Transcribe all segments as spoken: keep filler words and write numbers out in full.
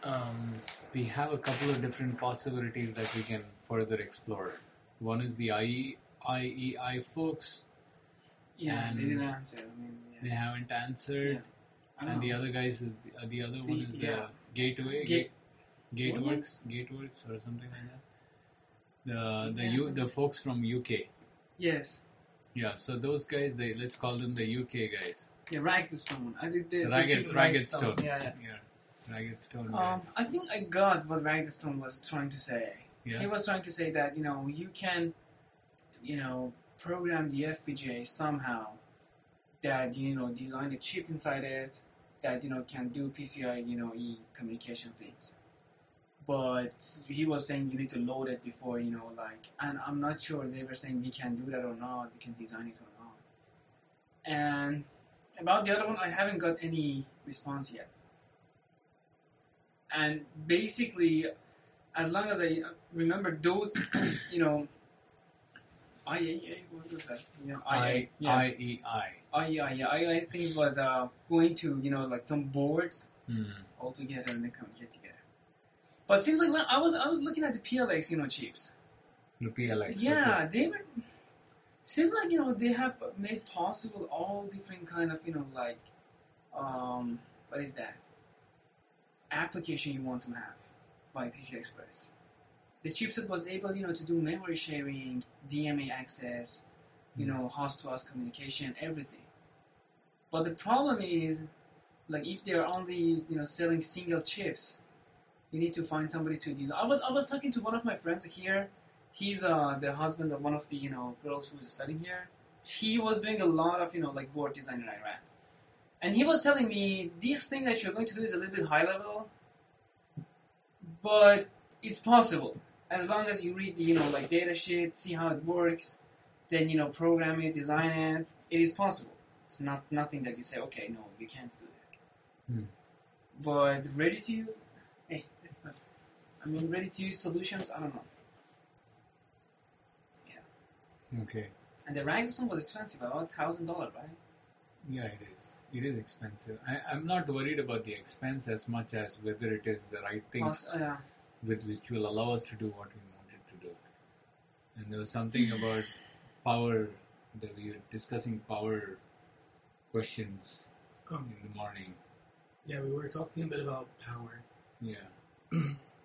um, we have a couple of different possibilities that we can further explore. One is the I E I folks. Yeah, and they didn't answer. I mean, yeah. They haven't answered. Yeah. I And the know. other guys is the, uh, the other The- one is the yeah. Gateway, Gate- Gate, What Gateworks, Gateworks or something like that. The the Yeah, U, some- the folks from U K. Yes. Yeah, so those guys, they let's call them the U K guys. Yeah, Ragged Stone. I did the, The the Ragged, chief Ragged Stone. Yeah, yeah. Yeah, Ragged Stone Um, guys. I think I got what Ragged Stone was trying to say. Yeah. He was trying to say that, you know, you can, you know, program the F P G A somehow that, you know, design a chip inside it that, you know, can do P C I, you know, E communication things. But he was saying you need to load it before, you know, like, and I'm not sure they were saying we can do that or not, we can design it or not. And about the other one, I haven't got any response yet. And basically, as long as I remember those, you know, I A A, what was that? You know, I A, yeah. I E I. I E I, yeah. I E I think was uh, going to, you know, like some boards Hmm. all together and they communicate together. But it seems like when I was I was looking at the P L X, you know, chips. The P L X. Yeah, okay. they were. Seems like, you know, they have made possible all different kind of, you know, like, um, what is that? Application you want to have by P C I Express. The chipset was able, you know, to do memory sharing, D M A access, you know, host-to-host communication, everything. But the problem is, like, if they're only, you know, selling single chips, you need to find somebody to design. I was I was talking to one of my friends here. He's uh, the husband of one of the, you know, girls who's studying here. He was doing a lot of, you know, like, board design in Iran. And he was telling me, this thing that you're going to do is a little bit high level, but it's possible. As long as you read the, you know, like, data sheet, see how it works, then, you know, program it, design it, it is possible. It's not nothing that you say, okay, no, you can't do that. Hmm. But ready to use, hey, I mean, ready to use solutions, I don't know. Okay. And the Ragged was expensive, about one thousand dollars, right? Yeah, it is. It is expensive. I, I'm not worried about the expense as much as whether it is the right thing Plus, uh, yeah. with which will allow us to do what we wanted to do. And there was something about power that we were discussing power questions Oh. in the morning. Yeah, we were talking a bit about power. Yeah.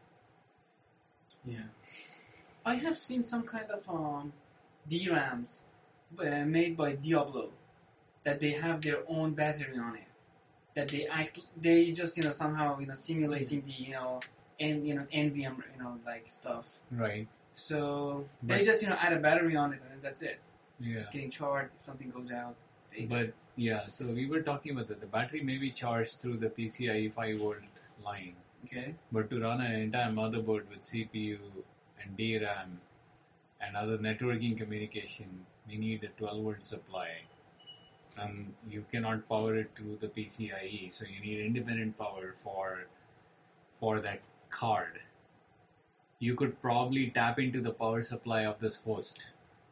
Yeah. I have seen some kind of um, D RAMs uh, made by Diablo that they have their own battery on it. That they act, they just, you know, somehow, you know, simulating the, you know, and you know, N V M, you know, like stuff. Right. So they But- just, you know, add a battery on it and that's it. Yeah. Just getting charged. If something goes out, they But yeah, so we were talking about that. The battery may be charged through the P C I E five volt line, okay. but to run an entire motherboard with C P U and D RAM and other networking communication, we need a twelve volt supply. Um, you cannot power it through the P C I E, so you need independent power for for that card. You could probably tap into the power supply of this host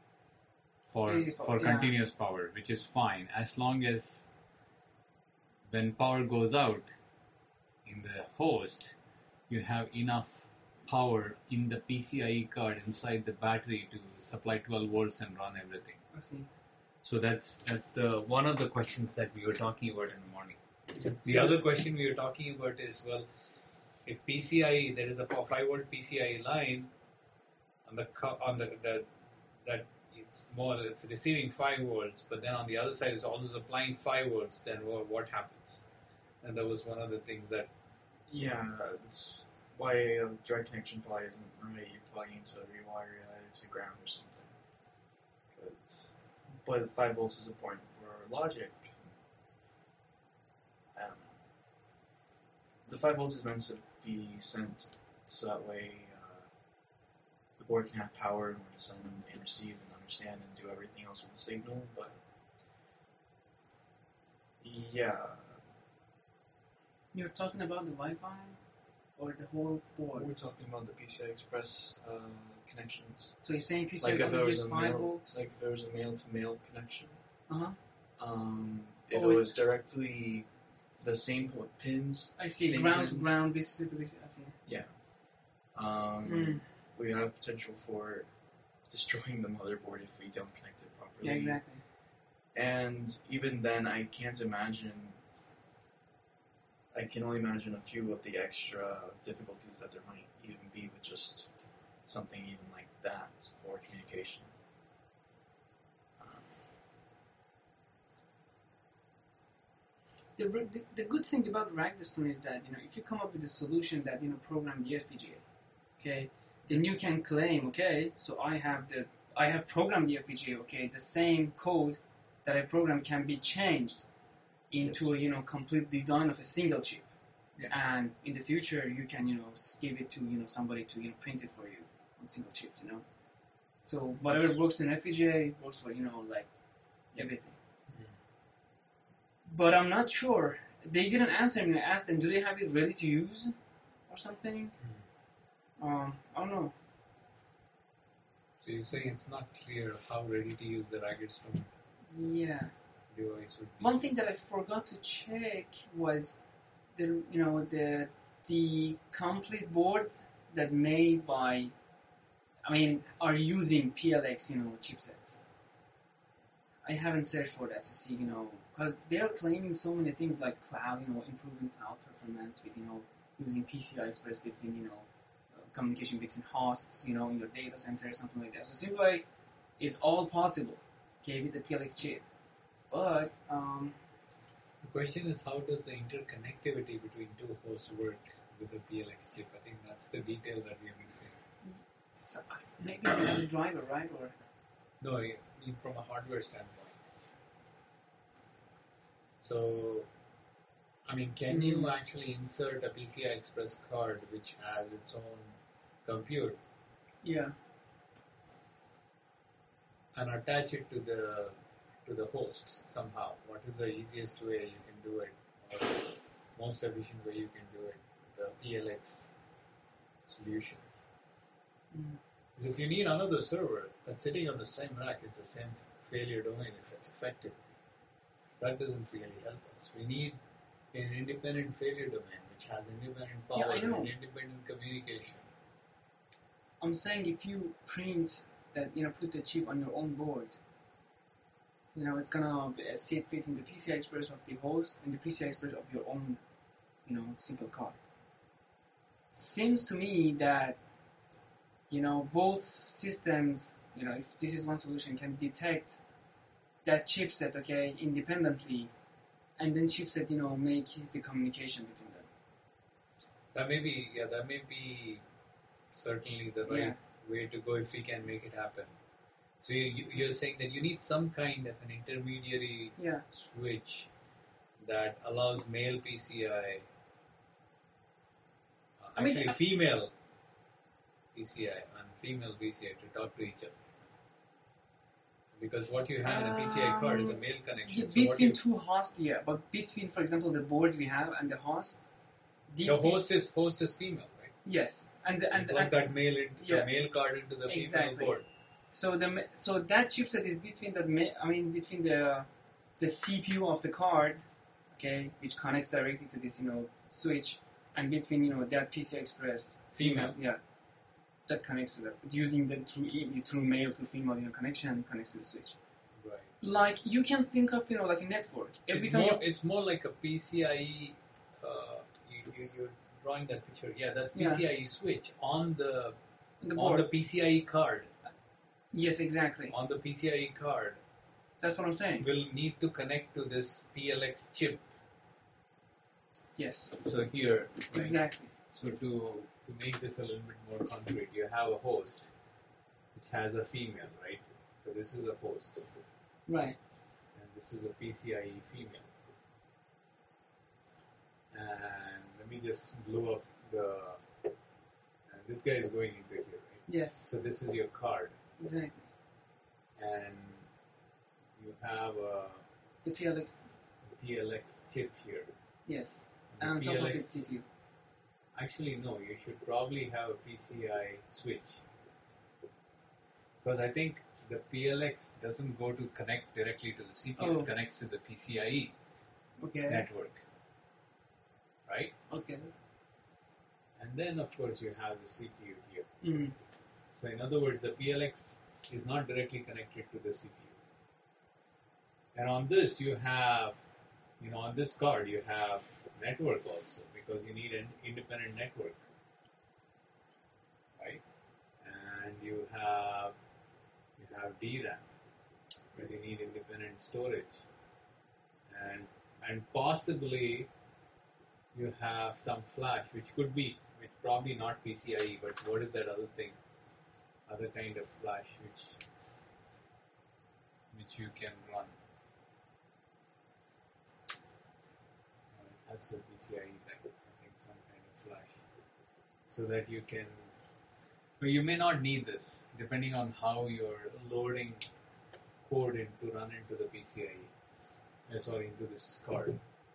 for Continuous power, for yeah. continuous power, which is fine as long as when power goes out in the host, you have enough power in the P C I E card inside the battery to supply twelve volts and run everything. I see. So that's that's the one of the questions that we were talking about in the morning. The other question we were talking about is, well, if P C I E, there is a five volt P C I E line on the co- on the, the that it's more it's receiving five volts, but then on the other side is also supplying five volts. Then what, what happens? And that was one of the things that Yeah, that's why a direct connection probably isn't right. You plug into a rewire it to ground or something. 'Cause- but five volts is important for logic. I don't know. The five volts is meant to be sent so that way uh, the board can have power in order to send and receive and understand and do everything else with the signal. But yeah, You're talking about the Wi-Fi or the whole board? we're talking about the P C I Express uh, connections. So you're saying P C I Like if there only was gives a five mail, volts? like if there was a male to male connection. Uh huh. Um, if Oh, it it- was directly the same po- pins. I see. Same Ground to pins. ground, B C C to B C C. I see. Yeah. Um, Mm. We have potential for destroying the motherboard if we don't connect it properly. Yeah, exactly. And even then, I can't imagine. I can only imagine a few of the extra difficulties that there might even be with just something even like that for communication. Um, The, re- the, the good thing about Ragdostone is that, you know, if you come up with a solution that, you know, program the F P G A, okay, then you can claim, okay, so I have the I have programmed the F P G A, okay, the same code that I programmed can be changed into a, you know, complete design of a single chip. Yeah. And in the future, you can, you know, give it to, you know, somebody to, you know, print it for you on single chips, you know. So whatever works in F P G A works for, you know, like everything. But I'm not sure. They didn't answer me. I asked them, do they have it ready to use or something? Um, I don't know. So you're saying it's not clear how ready to use the Ragdostone Yeah. device would be. One thing that I forgot to check was the, you know, the the complete boards that made by, I mean, are using P L X, you know, chipsets. I haven't searched for that to see, you know, because they're claiming so many things like cloud, you know, improving cloud performance with, you know, using P C I Express between, you know, uh, communication between hosts, you know, in your data center, something like that. So it seems like it's all possible, okay, with the P L X chip. But, um, The question is, how does the interconnectivity between two hosts work with the P L X chip? I think that's the detail that we are missing. so, maybe another driver, right? Or No, I mean from a hardware standpoint. So, I mean, can you Mm. actually insert a P C I Express card which has its own compute yeah, and attach it to the to the host somehow? What is the easiest way you can do it, or most efficient way you can do it with the P L X solution? Mm. Because if you need another server that's sitting on the same rack, it's the same failure domain eff- effectively. That doesn't really help us. We need an independent failure domain which has independent Yeah, power I know. and independent communication. I'm saying if you print that, you know, put the chip on your own board, you know, it's gonna be- sit between the P C I Express of the host and the P C I Express of your own, you know, simple card. Seems to me that, you know, both systems, you know, if this is one solution, can detect that chipset, okay, independently, and then chipset, you know, make the communication between them. That may be, yeah, that may be certainly the right Yeah. way to go if we can make it happen. So you, you- you're saying that you need some kind of an intermediary Yeah, switch that allows male P C I, uh, I mean, actually I- female P C I and female P C I to talk to each other. Because what you have in a P C I card is a Um, male yeah, connection. So what between you, two hosts, yeah, but between, for example, the board we have and the host, these, the these- host is host is female, right? yes, and the, and, You plug and that male into yeah. the male card into the female Exactly. board. so the ma- so that chipset is between the ma- I mean between the the C P U of the card, okay, which connects directly to this, you know, switch, and between, you know, that P C I Express Female. yeah, that connects to that using the through e- through male to female, you know, connection connects to the switch. Right. Like you can think of, you know, like a network. Every It's time more, you, it's more like a P C I E. Uh, you, you, you're drawing that picture. Yeah, that Yeah. P C I E switch on the the on board. the P C I E card Yes, exactly. on the P C I E card That's what I'm saying. will need to connect to this P L X chip. Yes, So here, right? exactly. So to to make this a little bit more concrete, you have a host which has a female, right? So this is a host, Right. and this is a P C I E female. And let me just blow up the. And this guy is going into here, right? Yes, So this is your card, exactly. and you have a The P L X. P L X chip here. Yes, And and on the top of P L X it, C P U. Actually, no. You should probably have a P C I switch, because I think the P L X doesn't go to connect directly to the C P U. Oh. It connects to the P C I E Okay. network. right? Okay. And then, of course, you have the C P U here. Mm. So, in other words, the P L X is not directly connected to the C P U. And on this, you have, you know, on this card, you have network also, because you need an independent network, right? And you have you have D RAM, because you need independent storage, and and possibly you have some flash, which could be, which probably not P C I E, but what is that other thing? Other kind of flash which which you can run. Uh, it has a P C I E type, I think some kind of flash, so that you can. But you may not need this, depending on how you're loading code in to run into the P C I E. Uh, sorry, into this card.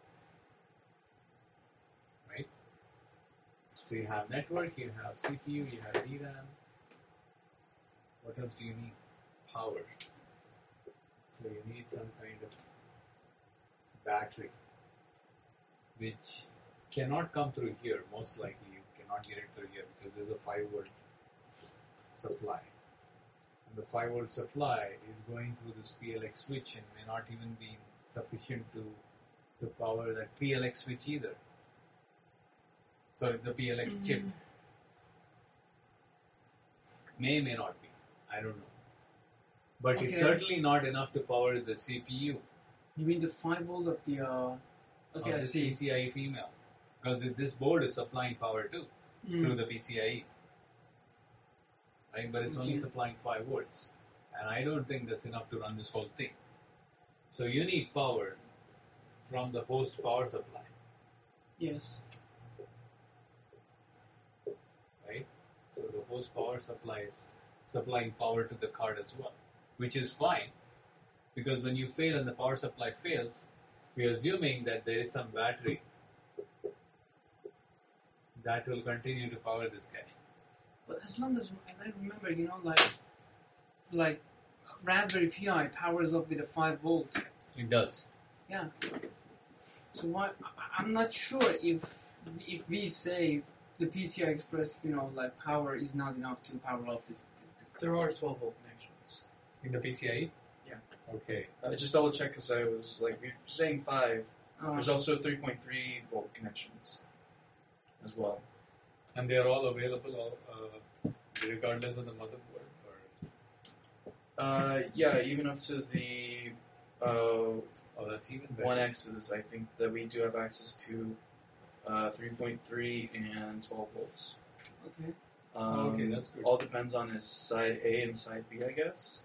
Right? So you have network, you have C P U, you have D RAM. What else do you need? Power. So you need some kind of battery, which cannot come through here. Most likely you cannot get it through here because there's a five volt supply. And the five volt supply is going through this P L X switch and may not even be sufficient to, to power that P L X switch either. Sorry, the P L X chip. Mm. May, may not be. I don't know. But it's Okay. certainly not enough to power the C P U You mean the five volt of the? Uh... Okay, of I the see. P C I E female. Because this board is supplying power too Mm. through the P C I E. Right? But it's I only see. supplying five volts. And I don't think that's enough to run this whole thing. So you need power from the host power supply. Yes. Right? So the host power supply is supplying power to the card as well, which is fine, because when you fail and the power supply fails, we're assuming that there is some battery that will continue to power this guy. But as long as, as I remember, you know, like, like Raspberry Pi powers up with a five volt. It does. Yeah. So what? I- I'm not sure if if we say the P C I Express, you know, like power is not enough to power up the. There are twelve volt connections. In the P C I E? Yeah. Okay. I just double check because I was like, you're saying five. Uh, There's also three point three volt connections as well. And they are all available uh, regardless of the motherboard? Or Uh, yeah, even up to the uh, oh, that's even better. one X's, I think that we do have access to uh, three point three and twelve volts. okay. Um, Oh, okay, that's good. All depends on his side A and side B, I guess.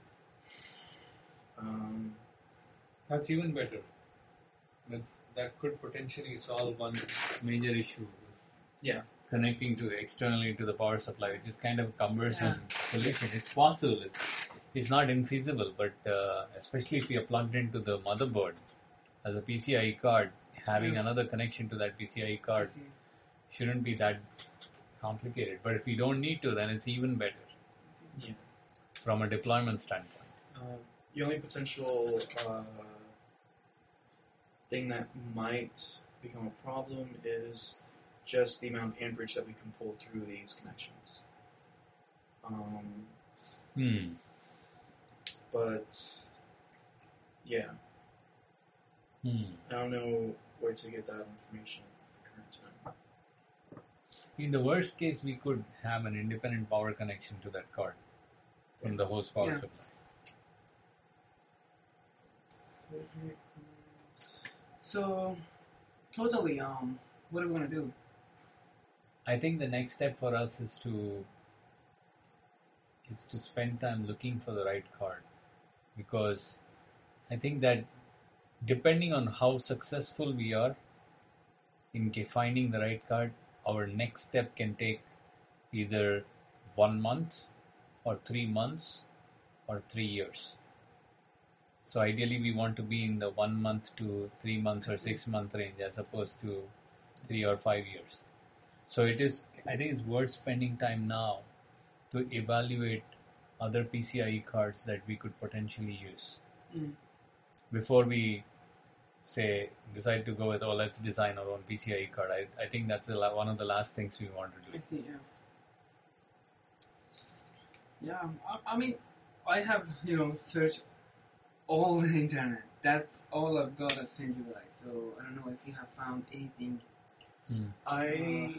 Um, That's even better. That, that could potentially solve one major issue. Yeah. Connecting to externally to the power supply, which is kind of a cumbersome solution. It's possible. It's it's not infeasible, but uh, especially if you're plugged into the motherboard as a P C I E card, having Yeah. another connection to that P C I E I card see. shouldn't be that complicated. But if you don't need to, then it's even better I see. yeah. from a deployment standpoint. Uh, the only potential uh, thing that might become a problem is just the amount of amperage that we can pull through these connections. Um, Hmm. but yeah, Hmm. I don't know where to get that information at the current time. In the worst case, we could have an independent power connection to that card from the host power Yeah. supply. So, totally. Um, what are we gonna do? I think the next step for us is to is to spend time looking for the right card, because I think that depending on how successful we are in ge- finding the right card, our next step can take either one month or three months or three years. So ideally, we want to be in the one month to three months or six month range as opposed to three or five years. So it is. I think it's worth spending time now to evaluate other P C I E cards that we could potentially use Mm. before we say decide to go with, oh, let's design our own P C I E card. I, I think that's the la- one of the last things we want to I do. see. Yeah. Yeah. I, I mean, I have you know searched all the internet. That's all I've got to send you guys. So I don't know if you have found anything. I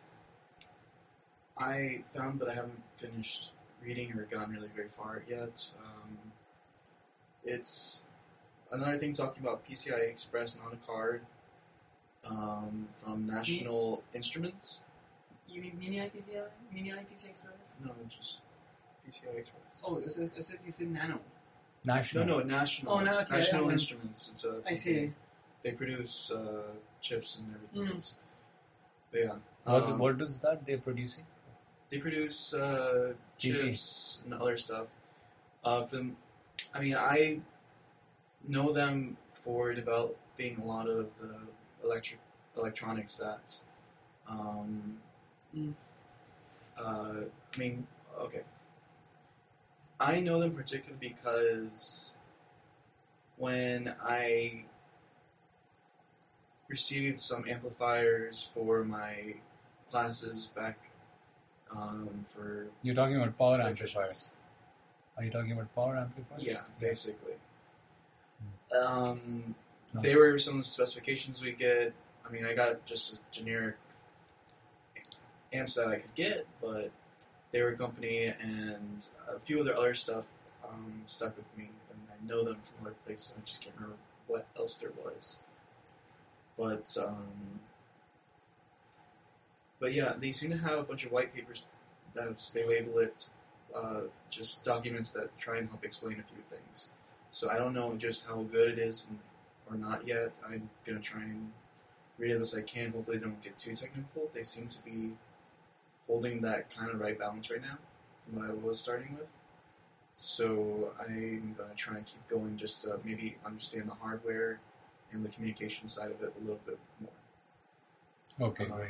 I found, but I haven't finished reading or gotten really very far yet. Um, it's another thing talking about P C I Express, not a card, um, from National Instruments. You mean Mini I P C I? Mini I P C Express? No, just P C I Express. Oh, it says, it says you said Nano. National. No, no, National. Oh, no, okay, National um, Instruments. It's a. I see. They produce uh, chips and everything Mm. else. But yeah. What, um, what is that they're producing? They produce uh, P C. chips and other stuff. Uh, from, I mean, I know them for developing a lot of the electric electronics that. Um, Mm. uh, I mean, okay. I know them particularly because when I received some amplifiers for my classes back um, for You're talking about power electricians. amplifiers. Are you talking about power amplifiers? Yeah, basically. Um, No. They were some of the specifications we get. I mean, I got just a generic amps that I could get, but they were a company, and a few of their other stuff um, stuck with me, and I know them from other places, and I just can't remember what else there was. But um, but yeah, they seem to have a bunch of white papers that have, they label it uh, just documents that try and help explain a few things. So I don't know just how good it is and, or not yet. I'm gonna try and read it as I can. Hopefully, they don't get too technical. They seem to be holding that kind of right balance right now from what I was starting with. So I'm gonna try and keep going just to maybe understand the hardware and the communication side of it a little bit more. Okay, Um, great.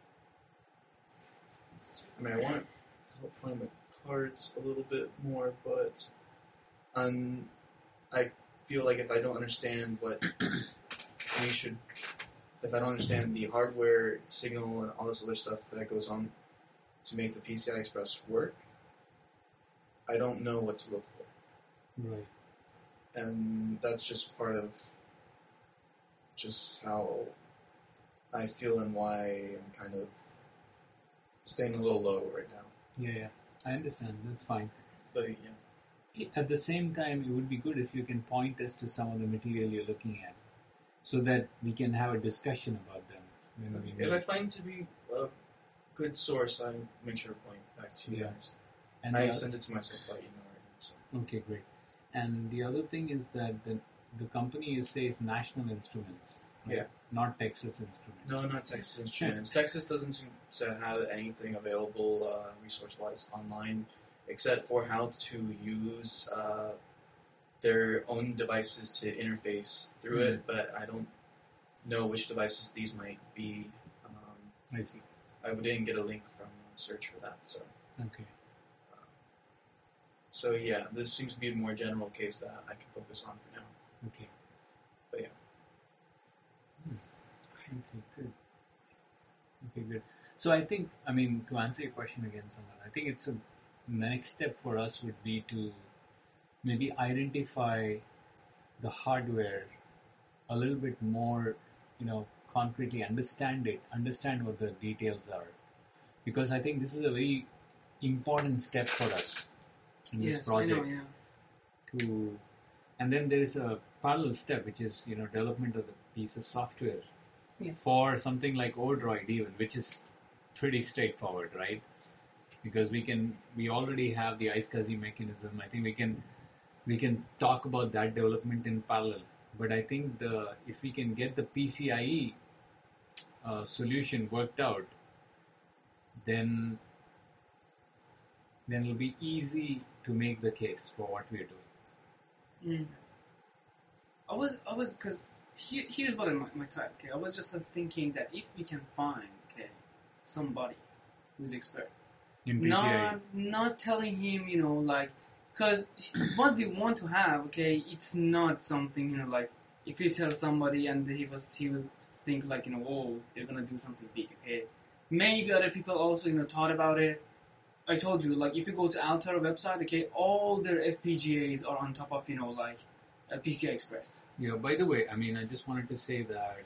I mean, I want to help find the cards a little bit more, but um, I feel like if I don't understand what we should, if I don't understand the hardware, signal, and all this other stuff that goes on to make the P C I Express work, I don't know what to look for. Right. And that's just part of just how I feel and why I'm kind of staying a little low right now. Yeah, yeah. I understand. That's fine. But yeah, At the same time, it would be good if you can point us to some of the material you're looking at, so that we can have a discussion about them. When we if meet. I find to be a good source, I make sure to point back to you Yeah. guys. and I the, send it to myself by email right now. So. okay, great. And the other thing is that the the company you say is National Instruments, right? Yeah. Not Texas Instruments. No, not Texas Instruments. Texas doesn't seem to have anything available uh, resource-wise online, except for how to use uh, their own devices to interface through Mhm. it. But I don't know which devices these might be. Um, I see. I didn't get a link from a search for that, so Okay. so yeah, this seems to be a more general case that I can focus on for now. Okay. But yeah. Hmm. Okay, good. Okay, good. So I think, I mean, to answer your question again, Samal, I think it's a next step for us would be to maybe identify the hardware a little bit more, you know, concretely, understand it, understand what the details are, because I think this is a very important step for us in this Yes, project. I know, yeah. To, and then there is a parallel step, which is, you know, development of the piece of software Yes. for something like Odroid even, which is pretty straightforward, right? Because we can, we already have the iSCSI mechanism. I think we can, we can talk about that development in parallel. But I think the, if we can get the P C I E uh, solution worked out, then, then it'll be easy to make the case for what we're doing. Mm. I was, I was, because here, here's what I my, my type. Okay, I was just uh, thinking that if we can find, okay, somebody who's expert, In P C I E. not not telling him, you know, like, because what we want to have, okay, it's not something, you know, like if you tell somebody and he was he was think like, you know, oh, they're gonna do something big, okay? Maybe other people also, you know, thought about it. I told you, like, if you go to Altera website, okay, all their F P G As are on top of, you know, like, uh, P C I Express. Yeah, by the way, I mean, I just wanted to say that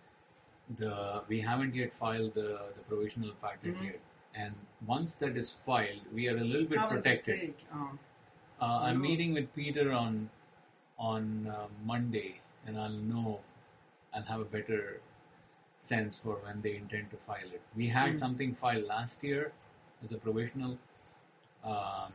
the we haven't yet filed the, the provisional patent Mhm. yet. And once that is filed, we are a little bit How does it protected. take? Um, Uh, I'm Oh. meeting with Peter on on uh, Monday, and I'll know. I'll have a better sense for when they intend to file it. We had Mm. something filed last year as a provisional, um,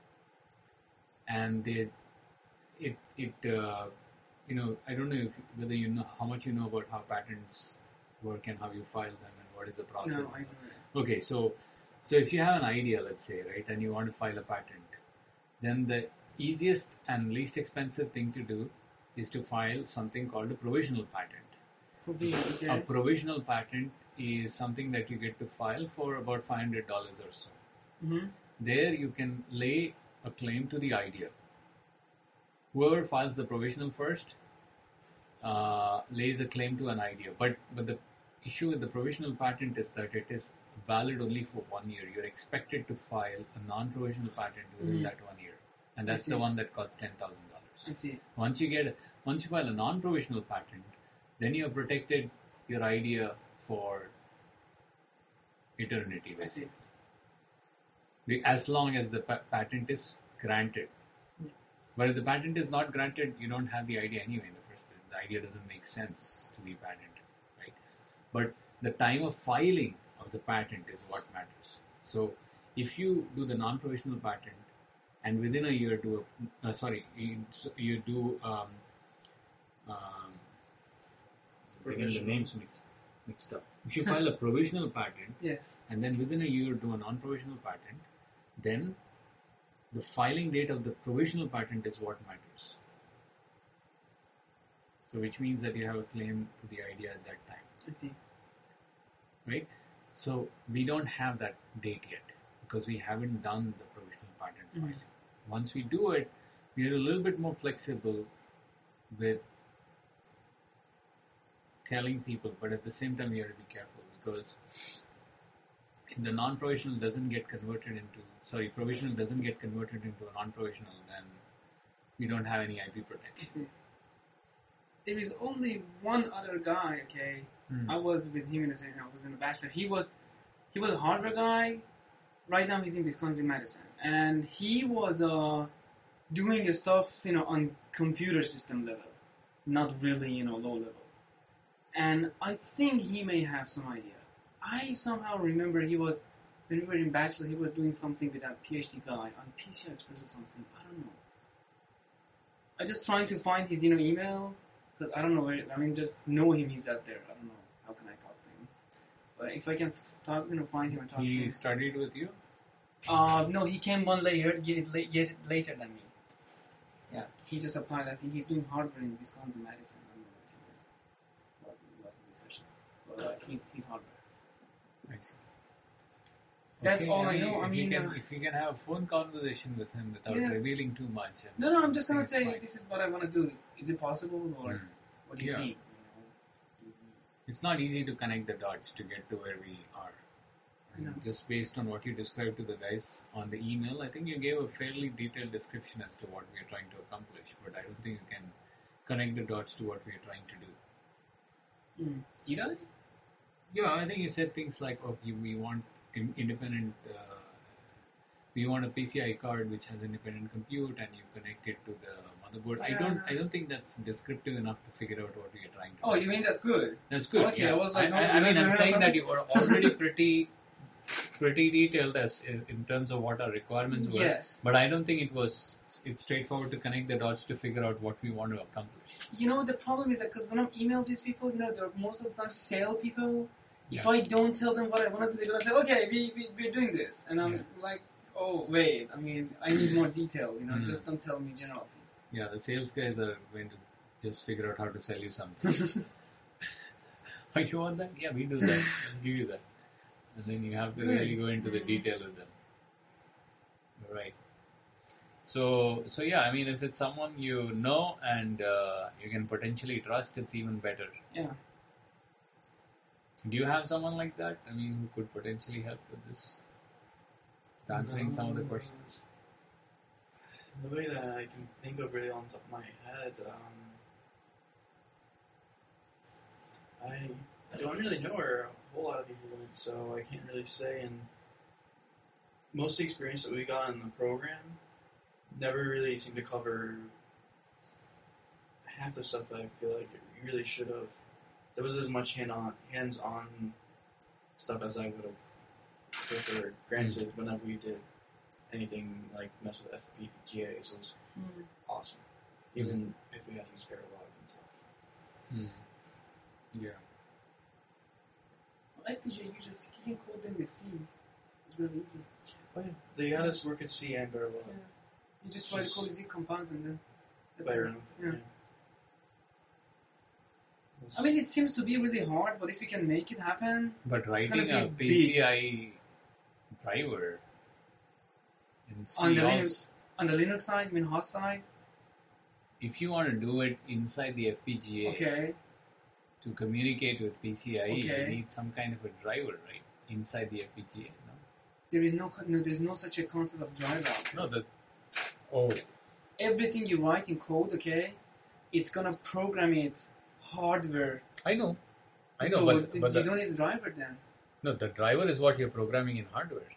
and they it it uh, you know I don't know if, whether you know how much you know about how patents work and how you file them and what is the process. no, I don't Okay, so so if you have an idea, let's say, right, and you want to file a patent, then the easiest and least expensive thing to do is to file something called a provisional patent. For being, okay. A provisional patent is something that you get to file for about five hundred dollars or so. Mm-hmm. There you can lay a claim to the idea. Whoever files the provisional first uh, lays a claim to an idea. But, but the issue with the provisional patent is that it is valid only for one year. You're expected to file a non-provisional patent within Mhm. that one year. And I that's the see. one that costs ten thousand dollars. I see. Once you get, once you file a non-provisional patent, then you have protected your idea for eternity, I see. basically. Be- As long as the pa- patent is granted. Yeah. But if the patent is not granted, you don't have the idea anyway in the first place. The idea doesn't make sense to be patented, right? But the time of filing of the patent is what matters. So if you do the non-provisional patent and within a year do a, uh, sorry, you, you do, um, um, getting the Provisional. names mixed, mixed up. If you file a provisional patent Yes. and then within a year do a non-provisional patent, then the filing date of the provisional patent is what matters. So which means that you have a claim to the idea at that time, I see. right? So we don't have that date yet because we haven't done the provisional patent Mhm. filing. Once we do it, we are a little bit more flexible with telling people, but at the same time, you have to be careful because if the non-provisional doesn't get converted into, sorry, provisional doesn't get converted into a non-provisional, then we don't have any I P I protection. see. There is only one other guy, okay? Hmm. I was with him in the same, I was in the bachelor. He was, he was a hardware guy. Right now he's in Wisconsin Madison. And he was uh, doing stuff, you know, on computer system level. Not really, you know, low level. And I think he may have some idea. I somehow remember he was, when we were in bachelor, he was doing something with that PhD guy on P C I Express or something. I don't know. I just trying to find his, you know, email because I don't know where. I mean, just know him. He's out there. I don't know how can I talk to him. But if I can talk, you know, find him and talk to He him. studied with you? Uh, no, he came one later, yet, yet later than me. Yeah, he just applied. I think he's doing hardware in Wisconsin Madison. I don't know what's his name. What, what research. But uh, he's he's hardware. I see. That's Okay, all I know. I if mean, you can, uh, if you can have a phone conversation with him without Yeah. revealing too much. And No, no, I'm just I gonna think say it's this is what I want to do. Is it possible, or fine. Hmm. what do you Yeah. think? You know, do you- It's not easy to connect the dots to get to where we are. And No. just based on what you described to the guys on the email, I think you gave a fairly detailed description as to what we are trying to accomplish, but I don't think you can connect the dots to what we are trying to do. Mm. Did I? Yeah, I think you said things like, oh, you, we want in, independent, uh, we want a P C I card which has independent compute and you connect it to the motherboard. I don't, I don't think that's descriptive enough to figure out what we are trying to Oh, do. you mean that's good? That's good. Okay, yeah. I was like, I, I, no, I no, mean, no, I'm no, saying no. that you were already pretty, pretty detailed as in, in terms of what our requirements were. Yes. But I don't think it was. It's straightforward to connect the dots to figure out what we want to accomplish. You know, the problem is that because when I email these people, you know, they're most of the time sale people. If Yeah. I don't tell them what I want to do, they're gonna say, "Okay, we, we we're doing this," and I'm Yeah. like, "Oh, wait. I mean, I need more detail. You know, Mm. just don't tell me general things." Yeah, the sales guys are going to just figure out how to sell you something. Oh, you want that? Yeah, we do that. We'll give you that. And then you have to Good. really go into the Mm. detail with them. Right. So, so yeah, I mean, if it's someone you know and uh, you can potentially trust, it's even better. Yeah. Do you have someone like that? I mean, who could potentially help with this? Answering some of the questions. The way that I can think of really on top of my head, um, I I don't really know where a whole lot of people went, so I can't really say. And most of the experience that we got in the program never really seemed to cover half the stuff that I feel like it really should have. There was as much hand on hands on stuff as I would have preferred. Granted, mm. whenever we did anything like mess with F P G As, it was Mm. awesome. Even mm. if we had to use Verilog and stuff. Mm. Yeah. F P G A, you just you can code them with C. It's really easy. Oh yeah, they had us work at C and Verilog. Yeah. You just write the code with Z compounds and then that's Play it. around. Yeah. Yeah. I mean, it seems to be really hard, but if you can make it happen, But It's gonna writing a be P C I driver in C On the also, Linux- on the Linux side, I mean host side, if you want to do it inside the F P G A okay, to communicate with P C I E, you Okay. need some kind of a driver, right? Inside the F P G A, no? there is no co- no, there's no such a concept of driver. out there. No, the oh, Everything you write in code, okay, it's gonna program it hardware. I know, I know, so but, th- but you the, don't need a driver then. no, the driver is what you're programming in hardware.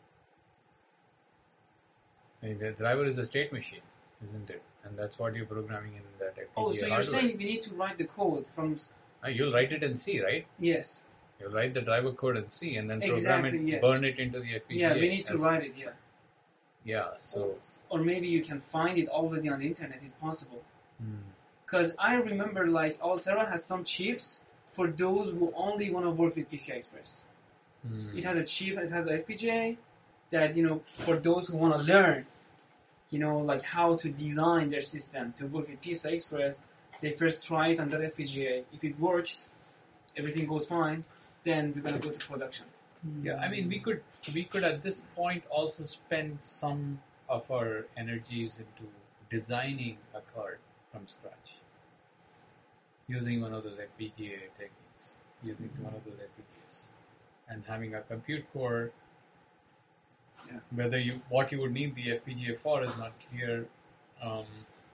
I mean, the driver is a state machine, isn't it? And that's what you're programming in that F P G A Oh, so you're hardware. saying we need to write the code from s- Ah, you'll write it in C, right? yes, You'll write the driver code in C and then program Exactly, it, yes. burn it into the F P G A. yeah, we need to That's- write it, yeah. Yeah, so. Or maybe you can find it already on the internet. It's possible. Hmm. Because I remember, like, Altera has some chips for those who only want to work with P C I Express. Hmm. It has a chip, it has a F P G A that, you know, for those who want to learn, you know, like how to design their system to work with P C I Express, they first try it on that F P G A. If it works, everything goes fine, then we're going to go to production. Yeah, I mean, we could we could at this point also spend some of our energies into designing a card from scratch, using one of those F P G A techniques, using Mm-hmm. one of those F P G As, and having a compute core. Yeah. Whether you what you would need the F P G A for is not clear. Um,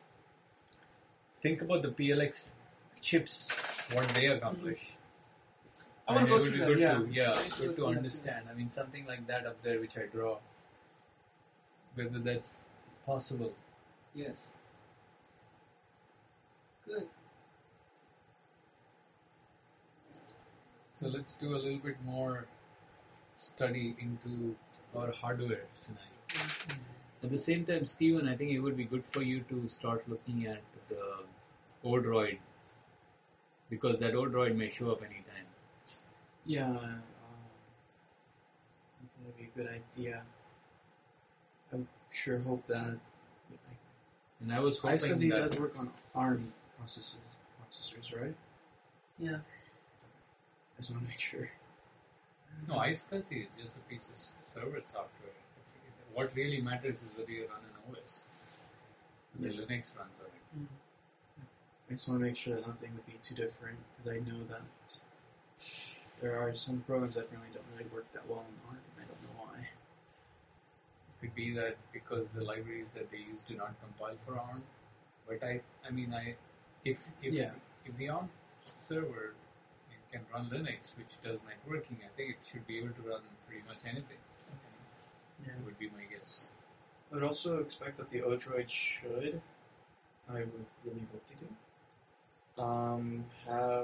think about the P L X chips, what they accomplish. I want And to it go would through be that, good yeah. to, yeah, I need to good go to through that, understand. I mean, something like that up there, which I draw, whether that's possible. Yes. Good. So let's do a little bit more study into our hardware scenario. At the same time, Stephen, I think it would be good for you to start looking at the Odroid, because that Odroid may show up anytime. Yeah, um, that would be a good idea. I sure hope that. And I was I hoping said he that does work on ARM processors, processors, right? Yeah. I just want to make sure. no, iSCSI is just a piece of server software. What really matters is whether you run an O S. The Yeah. Linux runs on it. I just want to make sure that nothing would be too different, because I know that there are some programs that apparently don't really work that well on ARM, and I don't know why. It could be that because the libraries that they use do not compile for ARM. But I, I mean, I, if if Yeah. if the ARM server can run Linux, which does networking, I think it should be able to run pretty much anything. Yeah. Would be my guess. I would also expect that the Odroid should, I would really hope to do, um, have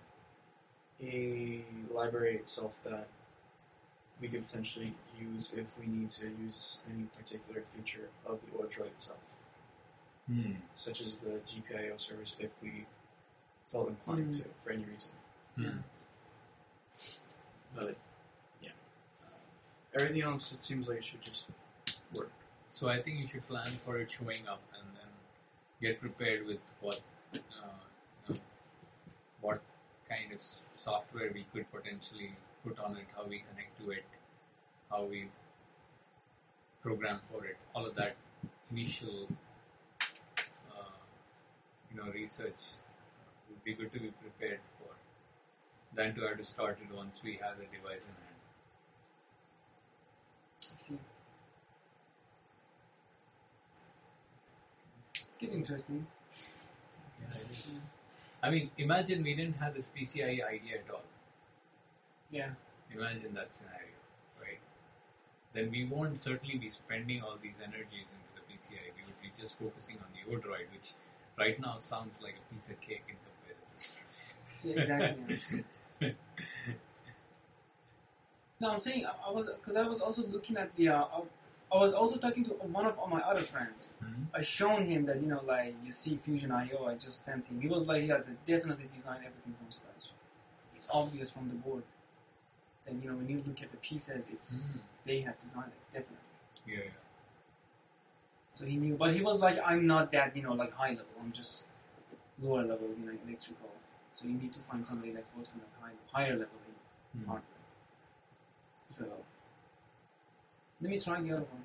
a library itself that we could potentially use if we need to use any particular feature of the Odroid itself, Hmm. such as the G P I O servers if we felt inclined Mm. to, for any reason. Hmm. But, yeah. Uh, everything else, it seems like it should just work. So I think you should plan for it showing up and then get prepared with what uh, you know, what kind of software we could potentially put on it, how we connect to it, how we program for it. All of that initial, uh, you know, research would be good to be prepared for than to have to start it once we have the device in hand. I see. It's getting interesting. Yeah, it is. I mean, imagine we didn't have this P C I E idea at all. Yeah. Imagine that scenario, right? Then we won't certainly be spending all these energies into the P C I E. We would be just focusing on the Odroid, which right now sounds like a piece of cake in comparison. Yeah, exactly. Yeah. No, I'm saying I, I was because I was also looking at the. Uh, I was also talking to one of my other friends. Hmm? I shown him that you know, like you see Fusion I O. I just sent him. He was like, he had to definitely design everything from scratch. It's obvious from the board. Then you know when you look at the pieces, it's Hmm. they have designed it definitely. Yeah, yeah. So he knew, but he was like, I'm not that you know like high level. I'm just lower level, you know, electrical. So you need to find somebody that works in that high, higher level in Hmm. hardware. So let me try the other one.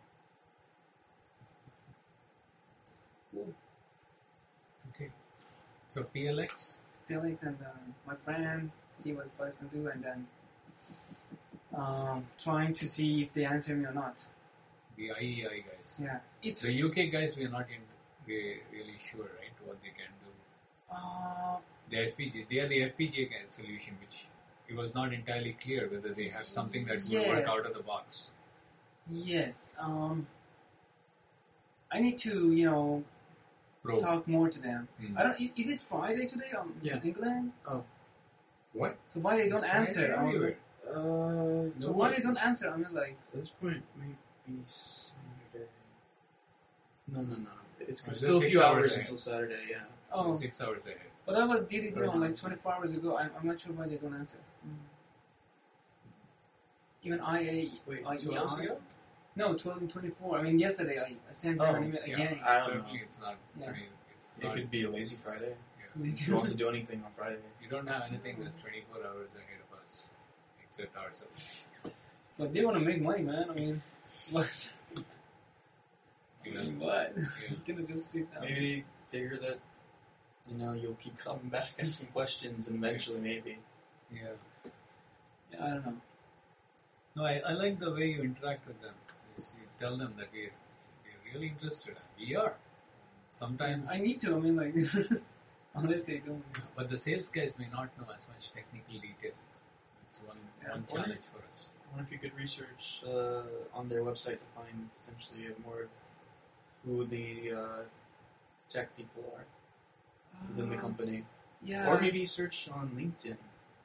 Cool. Okay. So P L X? Felix and uh, my friend, see what boys can do, and then um, trying to see if they answer me or not. The I E I guys. Yeah, it's The U K guys, we are not in, re- really sure, right, what they can do. uh, The F P G, they are the F P G A kind of solution, which it was not entirely clear whether they have something that would work Yes. out of the box. yes. Um, I need to you know Pro. talk more to them. Hmm. I don't. i- Is it Friday today on Yeah. England? What? So why they don't It's answer? I was everywhere. like, Uh, so why they don't answer? I'm like, At this point, might be Saturday. No, no, no. It's Oh, is still it a six few hours hours ahead? until Saturday. Yeah. oh, Six hours ahead. but I was did it you Or know not. like twenty-four hours ago. I'm, I'm not sure why they don't answer. Even I A Wait, I two hours ago? No, twelve and twenty-four. I mean, yesterday I, I sent them Oh, an email Yeah, again. I don't certainly know. it's not. Yeah. I mean, it's It not. could be a lazy Friday. Yeah. You can also do anything on Friday. You don't have anything that's twenty-four hours ahead of us, except ourselves. But they want to make money, man. I mean, what? I You know? mean, what? Yeah. You can just sit down. Maybe figure that, you know, you'll keep coming back asking questions, and eventually, maybe. Yeah. Yeah, I don't know. No, I, I like the way you interact with them. Is you tell them that we we're really interested. And we are. Sometimes, I need to. I mean, like, unless they don't. but the sales guys may not know as much technical detail. It's one Yeah. one challenge for us. I wonder if you could research uh, on their website to find potentially more who the uh, tech people are within the Uh, company. Yeah. Or maybe search on LinkedIn,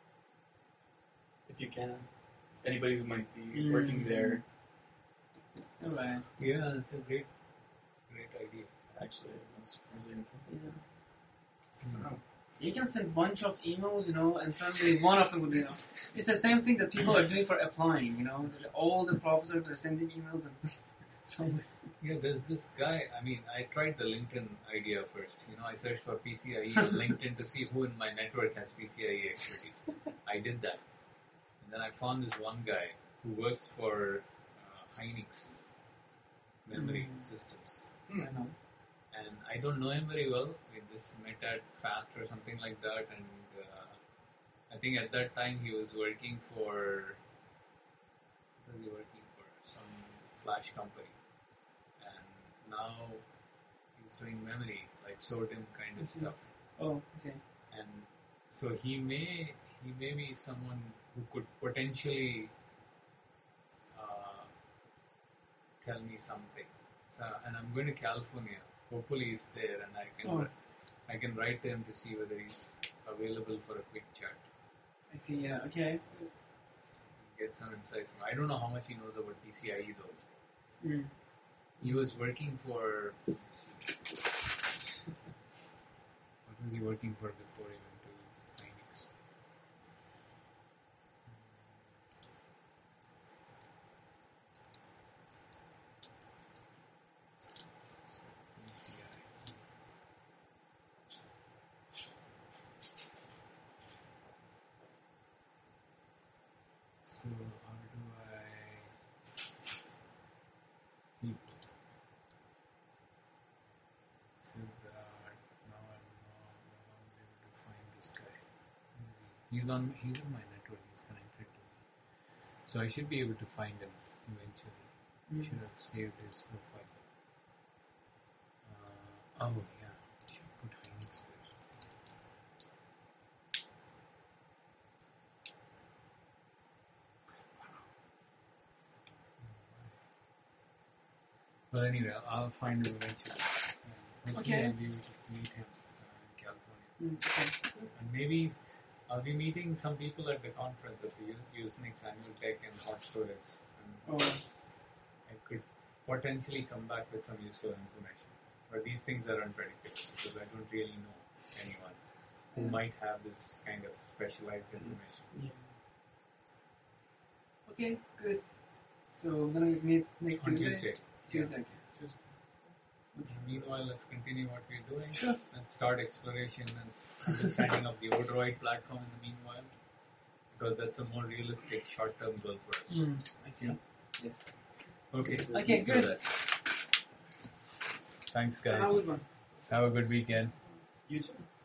if you can. Anybody who might be Mm. working there, Alright. Yeah, that's a great, great idea. actually, was president. Yeah. Hmm. You can send a bunch of emails, you know, and suddenly one of them would, you know, it's the same thing that people are doing for applying, you know. All the professors are sending emails and some. Yeah, there's this guy. I mean, I tried the LinkedIn idea first. You know, I searched for P C I E on LinkedIn to see who in my network has P C I E expertise. I did that. And then I found this one guy who works for uh, Hynix Memory Mm. Systems. I know. And I don't know him very well. We just met at FAST or something like that. And uh, I think at that time he was working for. What was he working for? Some flash company. And now he's doing memory, like SODIMM kind I of see. stuff. Oh, okay. And so he may he may be someone who could potentially uh, tell me something. So, and I'm going to California. Hopefully he's there, and I can Oh. I can write to him to see whether he's available for a quick chat. I see, yeah, okay. Get some insights. From, I don't know how much he knows about P C I E though. Mm. He was working for. Let's see. What was he working for before he went to Phoenix? P C I E. So how do I? People. Siddharth. Now I'm not, no longer able to find this guy. He's on. He's on my network. He's connected to me, so I should be able to find him eventually. I should have saved his profile. Uh, oh yeah, I should put Hynix there. Well, anyway, I'll find him eventually. Um, hopefully Okay. I'll be able to meet him uh, in California. Mm, okay. And maybe I'll be meeting some people at the conference at the U- Usenix Annual Tech and Hot Storage. And Oh, I could potentially come back with some useful information. But these things are unpredictable because I don't really know anyone who Yeah. might have this kind of specialized information. Yeah. okay, good. So we're gonna meet next On Tuesday. Tuesday. Tuesday. Okay. Tuesday. Meanwhile, let's continue what we're doing. Sure. Let's start exploration and s- understanding of the Odroid platform in the meanwhile. Because that's a more realistic short-term goal for us. Mm, I see. Yeah. Yes. Okay. Okay, let's do good. that. Thanks, Have a guys. good one. Have a good weekend. You too.